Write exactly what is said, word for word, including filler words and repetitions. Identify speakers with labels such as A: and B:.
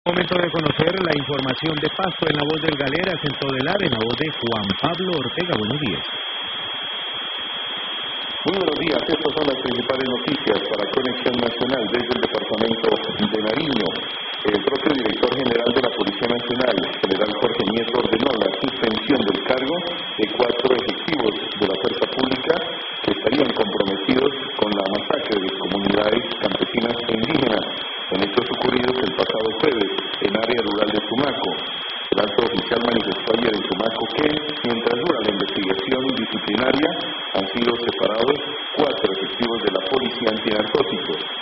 A: Momento de conocer la información de Pasto en la voz del Galeras en Todelar, en la voz de Juan Pablo Ortega. Buenos días.
B: Muy buenos días, estas son las principales noticias para Conexión Nacional desde el departamento de Nariño. El propio director general de la Policía Nacional, general Jorge Nieto, ordenó la suspensión del cargo de cuatro efectivos de la fuerza pública que estarían comprometidos con la masacre de comunidades campesinas e indígenas en hechos ocurridos el pasado jueves en área rural de Tumaco. El alto oficial manifestó ayer en Tumaco que, mientras dura la investigación disciplinaria, han sido separados cuatro efectivos de la policía antinarcóticos.